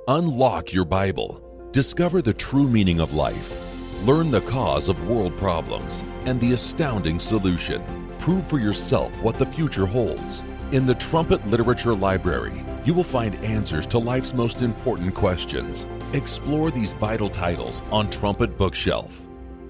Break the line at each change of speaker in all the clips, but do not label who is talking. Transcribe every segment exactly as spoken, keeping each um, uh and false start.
Unlock your Bible. Discover the true meaning of life. Learn the cause of world problems and the astounding solution. Prove for yourself what the future holds. In the Trumpet Literature Library, you will find answers to life's most important questions. Explore these vital titles on Trumpet Bookshelf.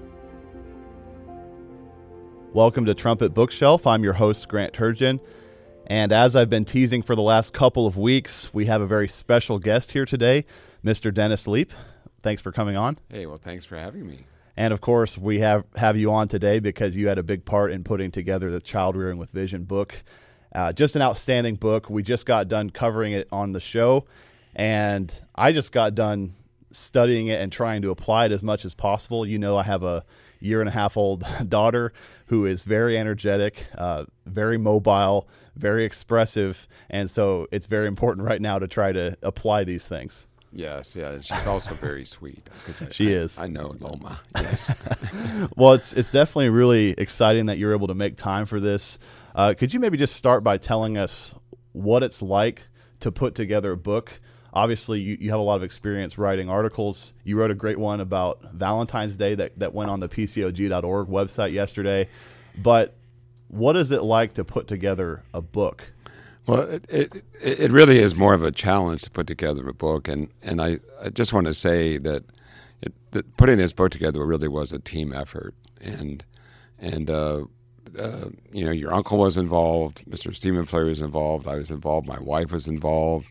Welcome to Trumpet Bookshelf. I'm your host, Grant Turgeon. And as I've been teasing for the last couple of weeks, we have a very special guest here today, Mister Dennis Leap. Thanks for coming on.
Hey, well, thanks for having me.
And of course, we have, have you on today because you had a big part in putting together the Child Rearing with Vision book. Uh, just an outstanding book. We just got done covering it on the show, and I just got done studying it and trying to apply it as much as possible. You know, I have a year and a half old daughter who is very energetic, uh, very mobile, very expressive, and so it's very important right now to try to apply these things.
Yes, yeah, she's also very sweet. I,
she
I,
is.
I know Loma, yes.
Well, it's it's definitely really exciting that you're able to make time for this. Uh, could you maybe just start by telling us what it's like to put together a book? Obviously, you, you have a lot of experience writing articles. You wrote a great one about Valentine's Day that, that went on the P C O G dot org website yesterday. But what is it like to put together a book?
Well, it, it it really is more of a challenge to put together a book, and, and I, I just want to say that, it, that putting this book together really was a team effort, and and uh, uh, you know, your uncle was involved, Mister Stephen Flurry was involved, I was involved, my wife was involved,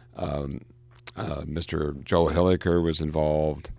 um, uh, Mister Joel Hilliker was involved,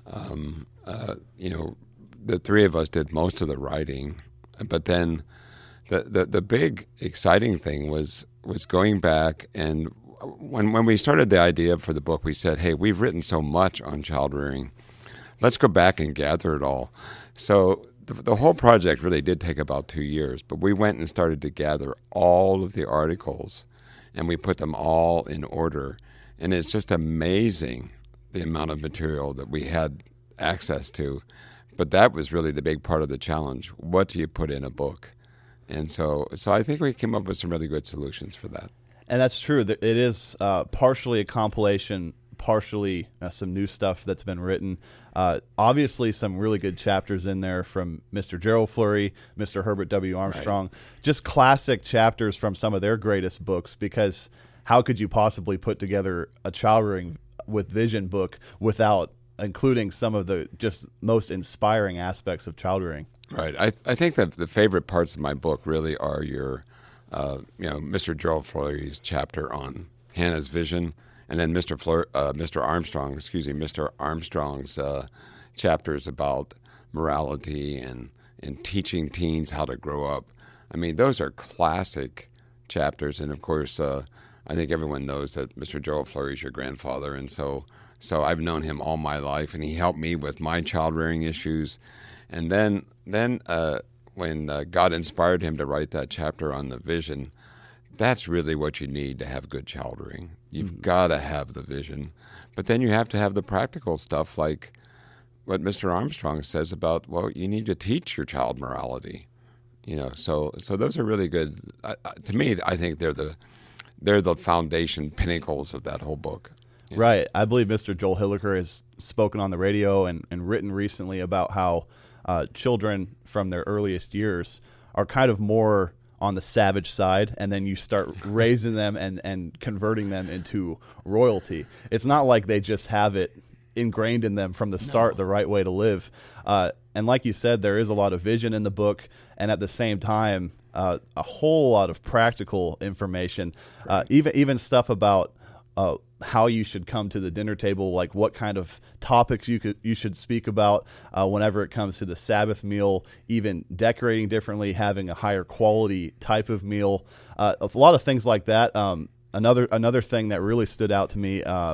um, uh, you know, the three of us did most of the writing, but then the the, the big exciting thing was. was going back, and when when we started the idea for the book, we said, hey, we've written so much on child rearing. Let's go back and gather it all. So the, the whole project really did take about two years, but we went and started to gather all of the articles, and we put them all in order. And it's just amazing the amount of material that we had access to. But that was really the big part of the challenge. What do you put in a book? And so so I think we came up with some really good solutions for that.
And that's true. It is uh, partially a compilation, partially uh, some new stuff that's been written. Uh, obviously, some really good chapters in there from Mister Gerald Flurry, Mister Herbert W. Armstrong, right. Just classic chapters from some of their greatest books, because how could you possibly put together a Child Rearing with Vision book without including some of the just most inspiring aspects of child rearing?
Right. I I think that the favorite parts of my book really are your, uh, you know, Mister Gerald Flurry's chapter on Hannah's vision, and then Mister Fleur, uh, Mister Armstrong, excuse me, Mister Armstrong's uh, chapters about morality and, and teaching teens how to grow up. I mean, those are classic chapters, and of course, uh, I think everyone knows that Mister Gerald Flurry is your grandfather, and so so I've known him all my life, and he helped me with my child rearing issues. And then, then uh, when uh, God inspired him to write that chapter on the vision, that's really what you need to have good child rearing. You've mm-hmm. got to have the vision. But then you have to have the practical stuff like what Mister Armstrong says about, well, you need to teach your child morality. You know, so so those are really good. Uh, to me, I think they're the they're the foundation pinnacles of that whole book.
You know? Right. I believe Mister Joel Hilliker has spoken on the radio and, and written recently about how Uh, children from their earliest years are kind of more on the savage side, and then you start raising them and, and converting them into royalty. It's not like they just have it ingrained in them from the start, no. the right way to live. Uh, and like you said, there is a lot of vision in the book, and at the same time, uh, a whole lot of practical information, uh, even even stuff about uh, how you should come to the dinner table, like what kind of topics you could you should speak about uh, whenever it comes to the Sabbath meal, even decorating differently, having a higher quality type of meal, uh, a lot of things like that. Um, another another thing that really stood out to me, uh,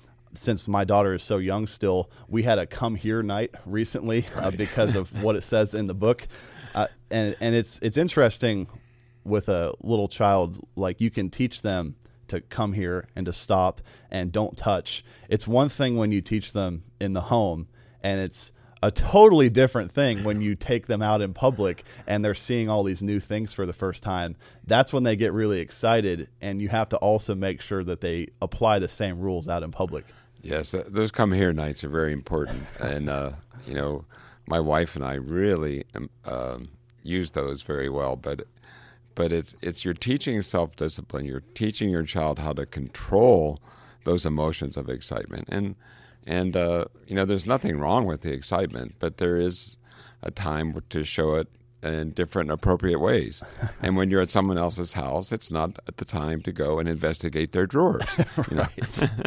since my daughter is so young still, we had a come here night recently uh, right. because of what it says in the book, uh, and and it's it's interesting with a little child, like you can teach them to come here and to stop and don't touch. It's one thing when you teach them in the home, and it's a totally different thing when you take them out in public and they're seeing all these new things for the first time. That's when they get really excited, and you have to also make sure that they apply the same rules out in public.
Yes, those come here nights are very important. And, uh, you know, my wife and I really um, uh, use those very well. But but it's it's you're teaching self-discipline. You're teaching your child how to control those emotions of excitement. And, and uh, you know, there's nothing wrong with the excitement, but there is a time to show it in different appropriate ways. And when you're at someone else's house, it's not at the time to go and investigate their drawers. You know?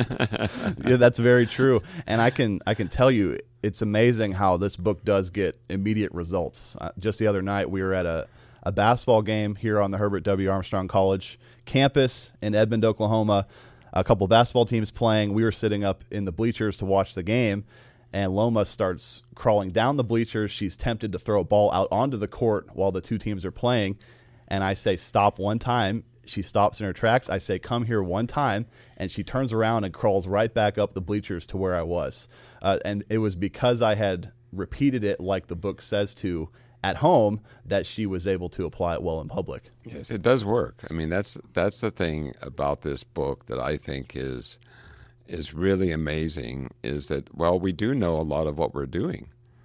Yeah, that's very true. And I can I can tell you, it's amazing how this book does get immediate results. Uh, just the other night, we were at a, a basketball game here on the Herbert W. Armstrong College campus in Edmond, Oklahoma. A couple of basketball teams playing. We were sitting up in the bleachers to watch the game, and Loma starts crawling down the bleachers. She's tempted to throw a ball out onto the court while the two teams are playing. And I say, stop one time. She stops in her tracks. I say, come here one time. And she turns around and crawls right back up the bleachers to where I was. Uh, and it was because I had repeated it like the book says to at home that she was able to apply it well in public.
Yes, it does work. I mean, that's that's the thing about this book that I think is is really amazing, is that, well, we do know a lot of what we're doing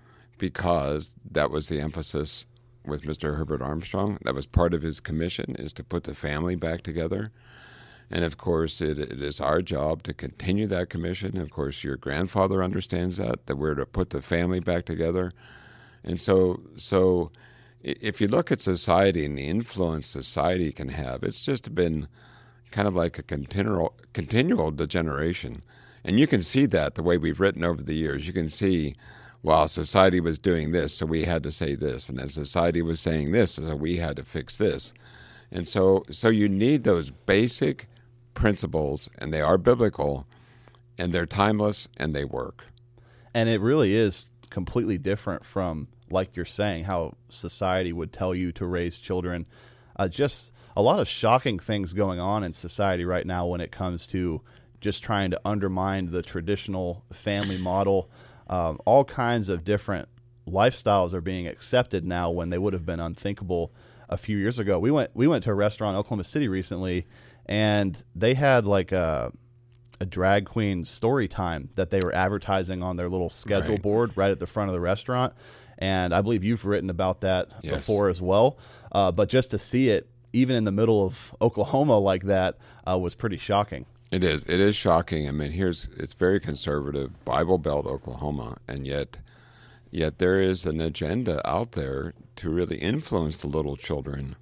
because that was the emphasis with Mister Herbert Armstrong. That was part of his commission, is to put the family back together. And, of course, it, it is our job to continue that commission. Of course, your grandfather understands that, that we're to put the family back together. And so so if you look at society and the influence society can have, it's just been kind of like a continual continual degeneration. And you can see that the way we've written over the years. You can see, well, society was doing this, so we had to say this. And as society was saying this, so we had to fix this. And so so you need those basic principles, and they are biblical, and they're timeless, and they work.
And it really is completely different from, like you're saying, how society would tell you to raise children. Uh, just a lot of shocking things going on in society right now when it comes to just trying to undermine the traditional family model. Um, all kinds of different lifestyles are being accepted now when they would have been unthinkable a few years ago. We went we went to a restaurant in Oklahoma City recently, and they had like a a drag queen story time that they were advertising on their little schedule
right.
board right at the front of the restaurant. And I believe you've written about that
yes.
before as well. Uh, but just to see it, even in the middle of Oklahoma like that, uh, was pretty shocking.
It is. It is shocking. I mean, here's it's very conservative, Bible Belt, Oklahoma, and yet, yet there is an agenda out there to really influence the little children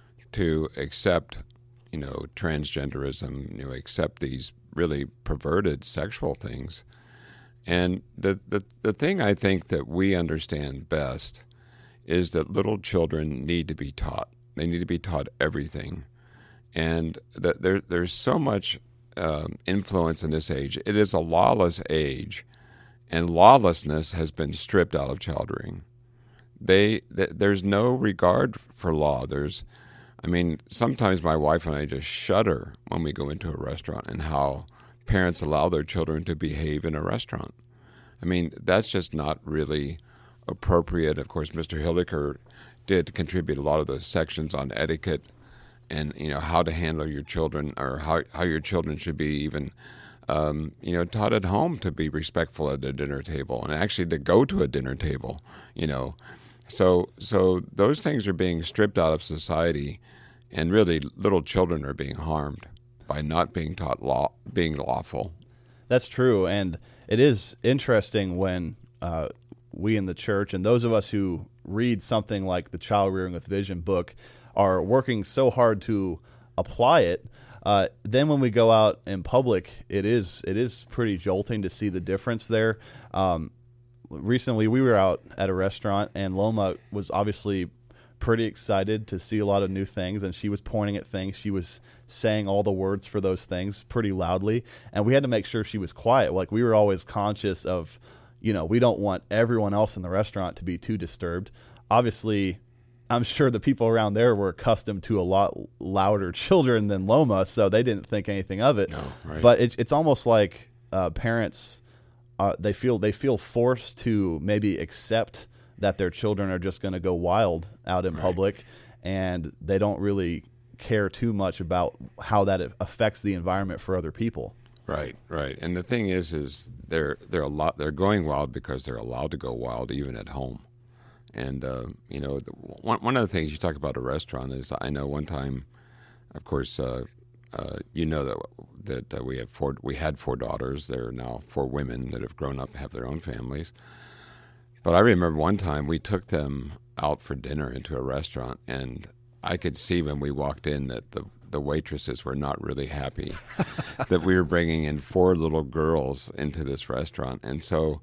to accept, you know, transgenderism, you know, accept these really perverted sexual things. And the, the the thing I think that we understand best is that little children need to be taught. They need to be taught everything. And that there there's so much um, influence in this age. It is a lawless age, and lawlessness has been stripped out of child rearing. They, th- there's no regard for law. There's I mean, sometimes my wife and I just shudder when we go into a restaurant and how parents allow their children to behave in a restaurant. I mean, that's just not really appropriate. Of course, Mister Hilliker did contribute a lot of those sections on etiquette and, you know, how to handle your children, or how, how your children should be even, um, you know, taught at home to be respectful at a dinner table and actually to go to a dinner table, you know. So so those things are being stripped out of society, and really little children are being harmed by not being taught law, being lawful.
That's true, and it is interesting when uh, we in the church and those of us who read something like the Child Rearing with Vision book are working so hard to apply it. Uh, then when we go out in public, it is it is pretty jolting to see the difference there. Um, recently, we were out at a restaurant, and Loma was obviously pretty excited to see a lot of new things, and she was pointing at things. She was saying all the words for those things pretty loudly, and we had to make sure she was quiet. Like, we were always conscious of, you know, we don't want everyone else in the restaurant to be too disturbed. Obviously, I'm sure the people around there were accustomed to a lot louder children than Loma, so they didn't think anything of it.
No, right.
But it, it's almost like uh, parents uh, they feel they feel forced to maybe accept that their children are just going to go wild out in
Right.
public, and they don't really care too much about how that affects the environment for other people.
Right, right. And the thing is, is they're they're a lot. They're going wild because they're allowed to go wild even at home. And uh, you know, the, one one of the things you talk about a restaurant is, I know one time, of course, uh, uh, you know that that uh, we have four. We had four daughters. There are now four women that have grown up and have their own families. But I remember one time we took them out for dinner into a restaurant, and I could see when we walked in that the the waitresses were not really happy that we were bringing in four little girls into this restaurant. And so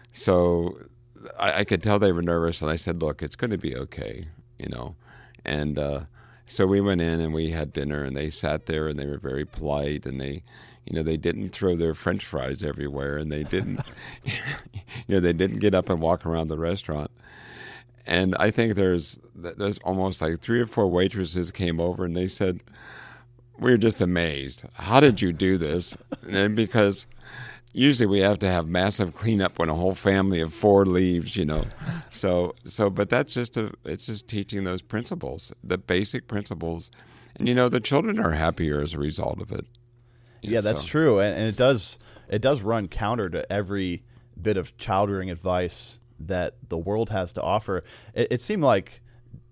so I, I could tell they were nervous, and I said, look, it's going to be okay, you know. And uh, so we went in and we had dinner, and they sat there and they were very polite, and they, you know, they didn't throw their French fries everywhere, and they didn't, you know, they didn't get up and walk around the restaurant. And I think there's there's almost like three or four waitresses came over, and they said, we're just amazed. How did you do this? And because usually we have to have massive cleanup when a whole family of four leaves, you know. So so but that's just a it's just teaching those principles, the basic principles. And you know, the children are happier as a result of it. You
Yeah,
know,
that's
so.
true, and, and it does it does run counter to every bit of child rearing advice that the world has to offer. It, it seemed like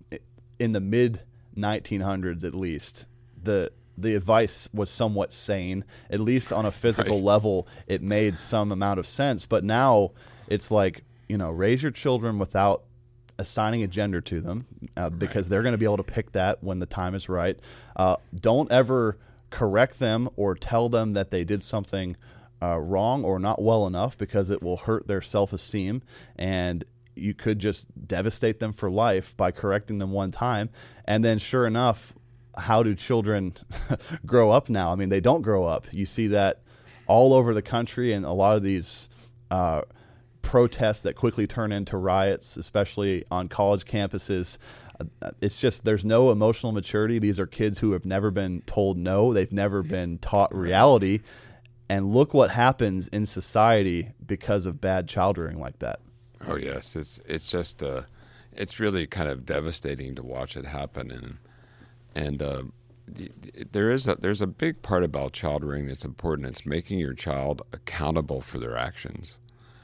in the mid nineteen hundreds, at least, the the advice was somewhat sane. At least on a physical
Right.
level, it made some amount of sense. But now it's like, you know, raise your children without assigning a gender to them, uh, because
Right.
they're going to be able to pick that when the time is right. Uh, don't ever correct them or tell them that they did something uh, wrong or not well enough, because it will hurt their self-esteem, and you could just devastate them for life by correcting them one time. And then sure enough, how do children grow up now? I mean, they don't grow up. You see that all over the country, and a lot of these uh, protests that quickly turn into riots, especially on college campuses. Uh, It's just, there's no emotional maturity. These are kids who have never been told no. They've never been taught reality. And look what happens in society because of bad child rearing like that.
Oh yes, it's it's just uh, it's really kind of devastating to watch it happen, and and uh, there is a there's a big part about child rearing that's important. It's making your child accountable for their actions,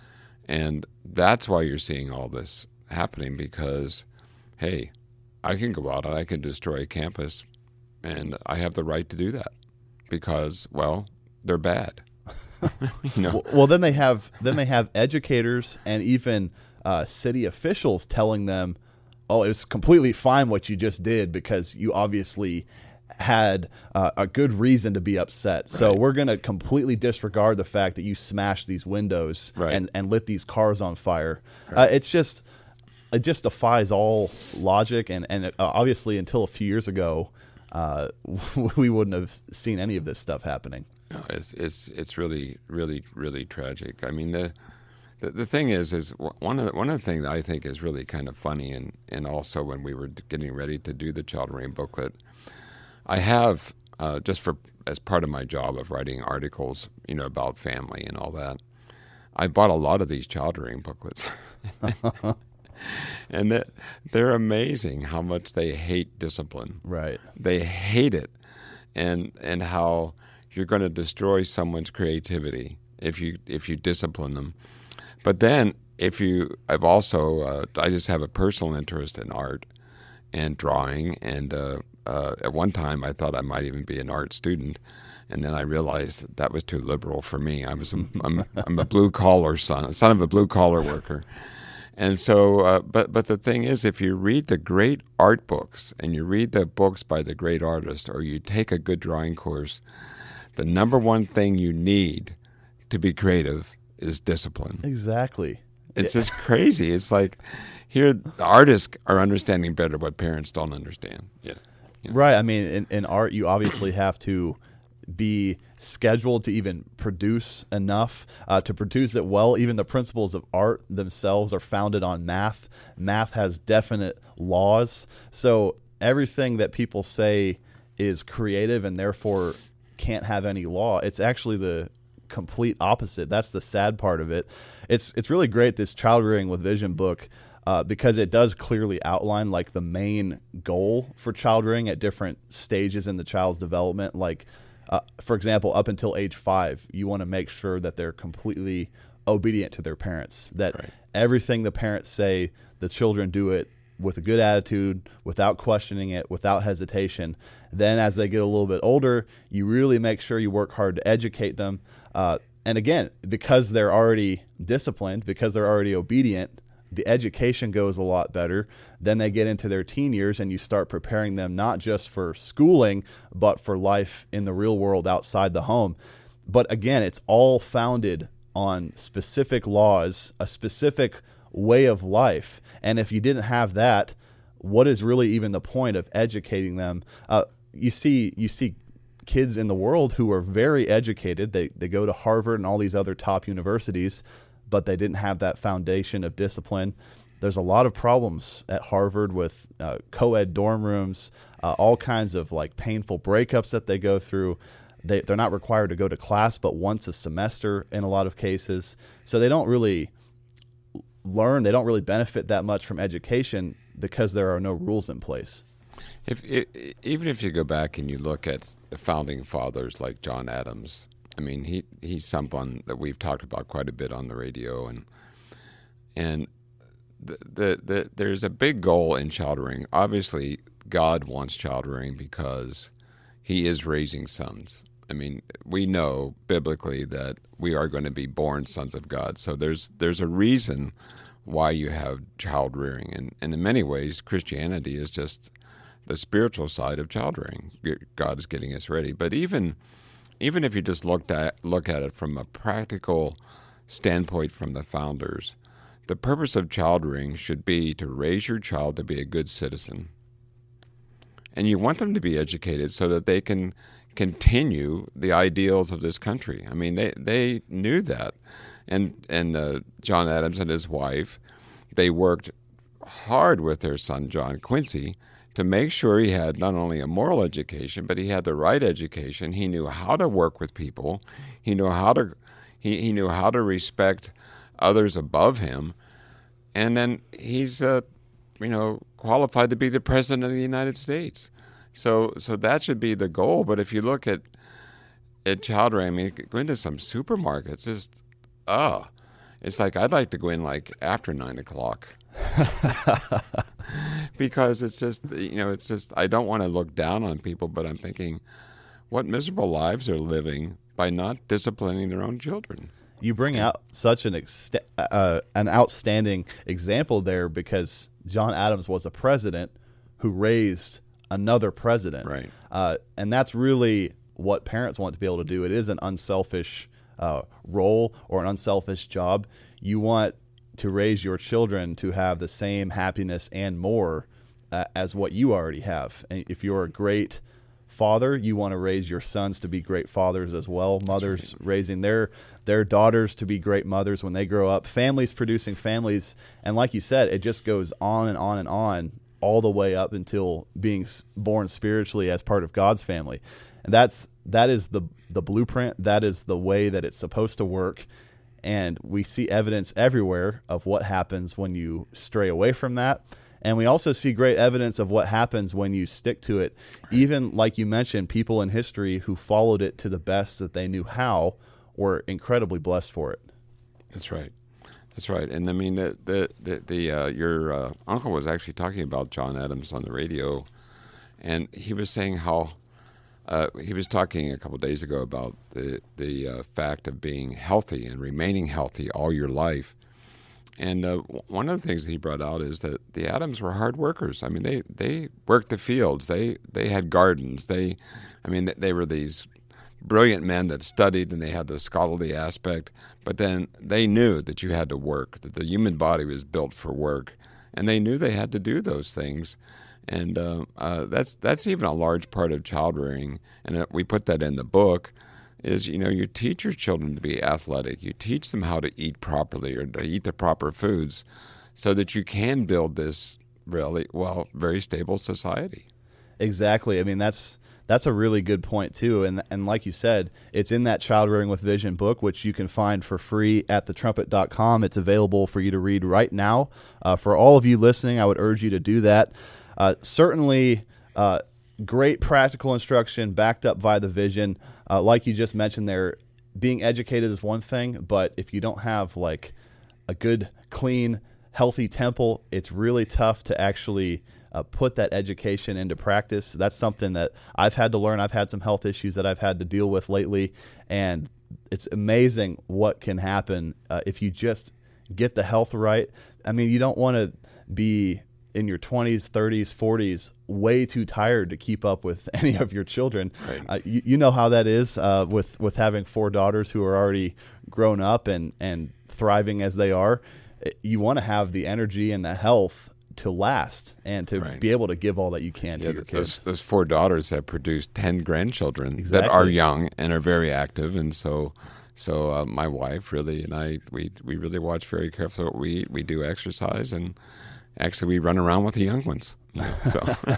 and that's why you're seeing all this happening. Because, hey, I can go out and I can destroy a campus, and I have the right to do that because, well, they're bad. You know?
Well, well, then they have then they have educators and even uh, city officials telling them, "Oh, it's completely fine what you just did because you obviously had uh, a good reason to be upset. So
Right.
we're going to completely disregard the fact that you smashed these windows
Right.
and, and lit these cars on fire." Uh, it's just it just defies all logic, and and uh, obviously until a few years ago, uh, we wouldn't have seen any of this stuff happening.
No, it's it's it's really really really tragic. I mean, the the, the thing is is one of the, one of the things that I think is really kind of funny, and, and also when we were getting ready to do the child rearing booklet, I have uh, just for as part of my job of writing articles, you know, about family and all that, I bought a lot of these child rearing booklets. And that they're amazing how much they hate discipline.
Right.
They hate it, and and how you're going to destroy someone's creativity if you if you discipline them. But then if you, I've also uh, I just have a personal interest in art and drawing, and uh, uh, at one time I thought I might even be an art student, and then I realized that, that was too liberal for me. I was a, I'm, I'm a blue collar son, son of a blue collar worker. And so, uh, but but the thing is, if you read the great art books and you read the books by the great artists, or you take a good drawing course, the number one thing you need to be creative is discipline.
Exactly.
It's just crazy. It's like here the artists are understanding better what parents don't understand. Yeah. You know?
Right. I mean, in, in art, you obviously have to be scheduled to even produce enough uh, to produce it well. Even the principles of art themselves are founded on math. Math has definite laws. So everything that people say is creative and therefore can't have any law, it's actually the complete opposite. That's the sad part of it. It's it's really great, this Child Rearing with Vision book, uh, because it does clearly outline like the main goal for child rearing at different stages in the child's development. Like, uh, for example, up until age five, you want to make sure that they're completely obedient to their parents, that right. everything the parents say, the children do it with a good attitude, without questioning it, without hesitation. Then as they get a little bit older, you really make sure you work hard to educate them. Uh, and again, because they're already disciplined, because they're already obedient, the education goes a lot better. Then they get into their teen years and you start preparing them not just for schooling, but for life in the real world outside the home. But again, it's all founded on specific laws, a specific way of life. And if you didn't have that, what is really even the point of educating them? Uh, you see, you see kids in the world who are very educated. They they go to Harvard and all these other top universities, but they didn't have that foundation of discipline. There's a lot of problems at Harvard with uh, co-ed dorm rooms, uh, all kinds of like painful breakups that they go through. They, they're not required to go to class but once a semester in a lot of cases. So they don't really learn, they don't really benefit that much from education because there are no rules in place.
If, if even if you go back and you look at the founding fathers like John Adams, I mean, he, he's someone that we've talked about quite a bit on the radio, and and the, the, the there's a big goal in child rearing. Obviously, God wants child rearing because he is raising sons. I mean, we know biblically that we are going to be born sons of God. So there's there's a reason why you have child rearing, and, and in many ways, Christianity is just the spiritual side of child rearing. God is getting us ready. But even even if you just looked at look at it from a practical standpoint from the founders, the purpose of child rearing should be to raise your child to be a good citizen. And you want them to be educated so that they can continue the ideals of this country. I mean, they, they knew that. And and uh, John Adams and his wife, they worked hard with their son, John Quincy, to make sure he had not only a moral education, but he had the right education. He knew how to work with people. He knew how to he, he knew how to respect others above him. And then he's uh, you know, qualified to be the president of the United States. So so that should be the goal. But if you look at at child rearing, I mean, go into some supermarkets, just, oh, it's like I'd like to go in like after nine o'clock. Because it's just, you know, it's just, I don't want to look down on people, but I'm thinking, what miserable lives they're living by not disciplining their own children.
You bring out such an ext- uh, an outstanding example there, because John Adams was a president who raised another president.
Right.
Uh, and that's really what parents want to be able to do. It is an unselfish uh, role or an unselfish job. You want to raise your children to have the same happiness and more uh, as what you already have. And if you're a great father, you want to raise your sons to be great fathers as well. Mothers right. raising their their daughters to be great mothers when they grow up. Families producing families. And like you said, it just goes on and on and on all the way up until being born spiritually as part of God's family. And that's that is the the blueprint. That is the way that it's supposed to work. And we see evidence everywhere of what happens when you stray away from that. And we also see great evidence of what happens when you stick to it. Right. Even, like you mentioned, people in history who followed it to the best that they knew how were incredibly blessed for it.
That's right. That's right. And I mean, the the, the, the uh, your uh, uncle was actually talking about John Adams on the radio, and he was saying how Uh, he was talking a couple of days ago about the the uh, fact of being healthy and remaining healthy all your life. And uh, one of the things that he brought out is that the Adams were hard workers. I mean, they, they worked the fields. They they had gardens. They, I mean, they were these brilliant men that studied, and they had the scholarly aspect. But then they knew that you had to work, that the human body was built for work, and they knew they had to do those things. And uh, uh, that's that's even a large part of child rearing, and uh, we put that in the book, is, you know, you teach your children to be athletic. You teach them how to eat properly or to eat the proper foods so that you can build this really, well, very stable society.
Exactly. I mean, that's that's a really good point too. And and like you said, it's in that Child Rearing with Vision book, which you can find for free at the trumpet dot com. It's available for you to read right now. Uh, for all of you listening, I would urge you to do that. Uh, certainly, uh, great practical instruction backed up by the vision. Uh, like you just mentioned there, being educated is one thing, but if you don't have like a good, clean, healthy temple, it's really tough to actually Uh, put that education into practice. That's something that I've had to learn. I've had some health issues that I've had to deal with lately, and it's amazing what can happen uh, if you just get the health right. I mean, you don't want to be in your twenties, thirties, forties, way too tired to keep up with any of your children.
Right.
Uh, you, you know how that is uh, with, with having four daughters who are already grown up and, and thriving as they are. You want to have the energy and the health to last and to
Right.
be able to give all that you can
Yeah,
to your
those,
kids.
those four daughters have produced ten grandchildren
Exactly.
that are young and are very active, and so so uh, my wife really and I we we really watch very carefully what we eat. We do exercise, and actually we run around with the young ones. You know, so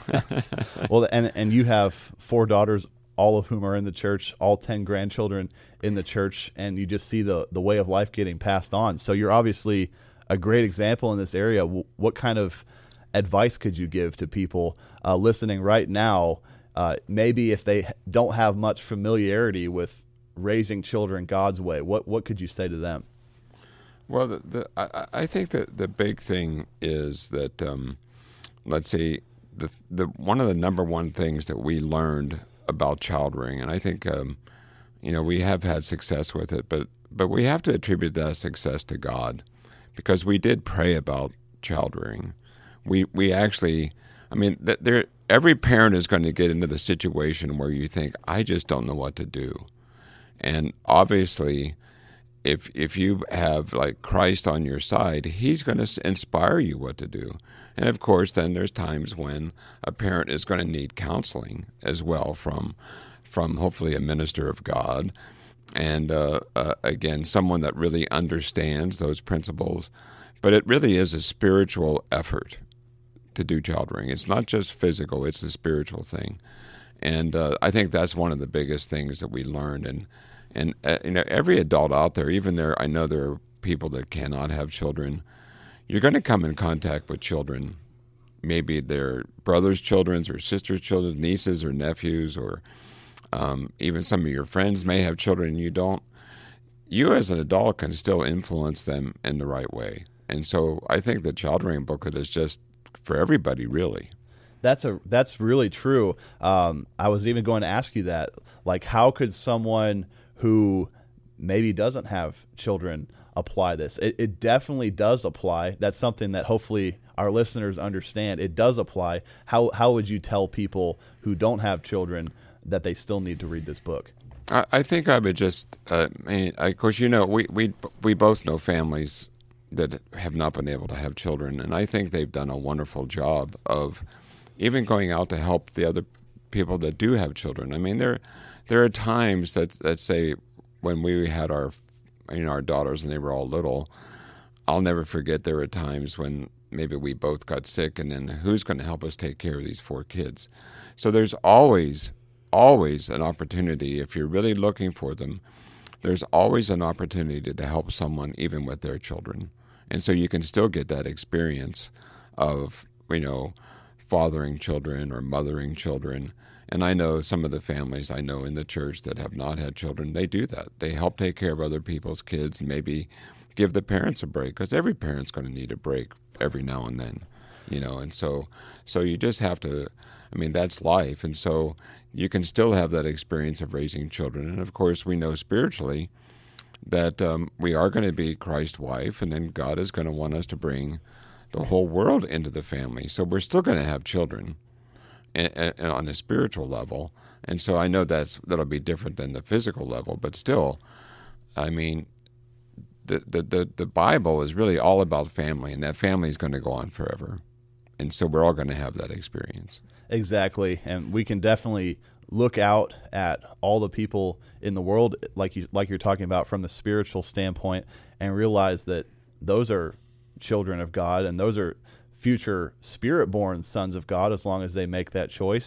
Well, and and you have four daughters, all of whom are in the church, all ten grandchildren in the church, and you just see the the way of life getting passed on. So you're obviously a great example in this area. What kind of advice could you give to people uh, listening right now? Uh, maybe if they don't have much familiarity with raising children God's way, what what could you say to them?
Well, the, the, I, I think that the big thing is that, um, let's see, the the one of the number one things that we learned about child rearing, and I think, um, you know, we have had success with it, but but we have to attribute that success to God, because we did pray about child rearing. We we actually, I mean, th- there every parent is going to get into the situation where you think, I just don't know what to do, and obviously, if if you have like Christ on your side, He's going to inspire you what to do. And of course, then there's times when a parent is going to need counseling as well from from hopefully a minister of God, and uh, uh, again, someone that really understands those principles. But it really is a spiritual effort to do child rearing. It's not just physical; it's a spiritual thing, and uh, I think that's one of the biggest things that we learned. And And uh, you know, every adult out there, even there, I know there are people that cannot have children. You're going to come in contact with children, maybe their brothers' children or sisters' children, nieces or nephews, or um, even some of your friends may have children and you don't. You as an adult can still influence them in the right way. And so I think the child rearing booklet is just for everybody, really.
That's a that's really true. Um, I was even going to ask you that. Like, how could someone who maybe doesn't have children apply this? It, it definitely does apply. That's something that hopefully our listeners understand. It does apply. How how would you tell people who don't have children that they still need to read this book?
I, I think I would just, uh, I mean, of course, you know, we, we we both know families that have not been able to have children, and I think they've done a wonderful job of even going out to help the other people that do have children. I mean, there there are times that that say when we had our you know our daughters and they were all little, I'll never forget there were times when maybe we both got sick, and then who's going to help us take care of these four kids? So there's always always an opportunity if you're really looking for them. There's always an opportunity to help someone even with their children, and so you can still get that experience of you know. fathering children or mothering children. And I know some of the families I know in the church that have not had children, they do that. They help take care of other people's kids and maybe give the parents a break, because every parent's going to need a break every now and then, you know. And so so you just have to, I mean, that's life. And so you can still have that experience of raising children. And of course, we know spiritually that um, we are going to be Christ's wife, and then God is going to want us to bring the whole world into the family. So we're still going to have children and, and on a spiritual level. And so I know that's that'll be different than the physical level, but still, I mean, the the, the, the Bible is really all about family, and that family is going to go on forever. And so we're all going to have that experience.
Exactly. And we can definitely look out at all the people in the world, like you like you're talking about, from the spiritual standpoint, and realize that those are children of God, and those are future spirit-born sons of God as long as they make that choice.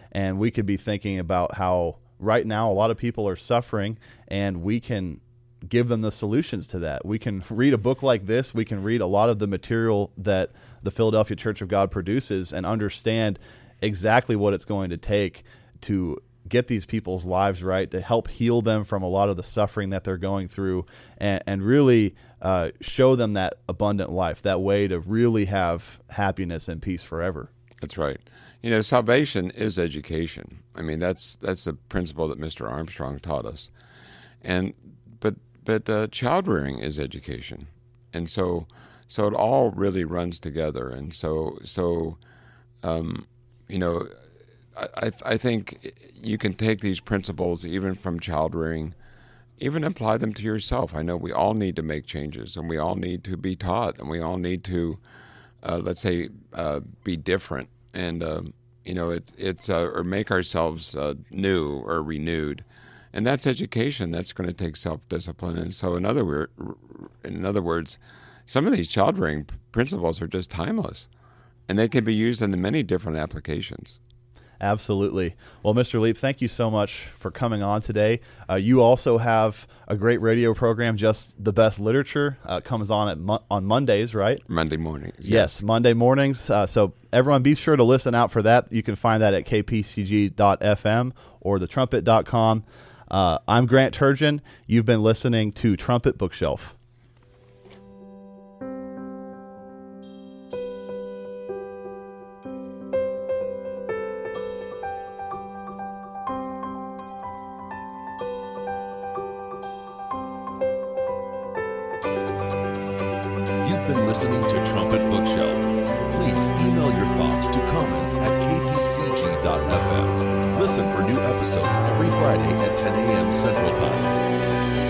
and we could be thinking about how right now a lot of people are suffering, and we can give them the solutions to that. We can read a book like this. We can read a lot of the material that the Philadelphia Church of God produces and understand exactly what it's going to take to get these people's lives right, to help heal them from a lot of the suffering that they're going through, and, and really uh, show them that abundant life, that way to really have happiness and peace forever.
That's right. You know, salvation is education. I mean, that's that's the principle that Mister Armstrong taught us. And but but uh, child rearing is education, and so so it all really runs together. And so so um, you know, I I think you can take these principles even from child rearing, even apply them to yourself. I know we all need to make changes, and we all need to be taught, and we all need to, uh, let's say, uh, be different, and uh, you know, it's it's uh, or make ourselves uh, new or renewed, and that's education. That's going to take self-discipline. And so, in other word, in other words, some of these child rearing principles are just timeless, and they can be used in many different applications.
Absolutely. Well, Mister Leap, thank you so much for coming on today. Uh, you also have a great radio program, Just the Best Literature. Uh, it comes on at mo- on Mondays, right?
Monday mornings.
Yes,
yes
Monday mornings. Uh, so everyone be sure to listen out for that. You can find that at k p c g dot f m or the trumpet dot com. Uh, I'm Grant Turgeon. You've been listening to Trumpet Bookshelf.
Listening to Trumpet Bookshelf. Please email your thoughts to comments at k p c g dot f m. Listen for new episodes every Friday at ten a.m. Central Time.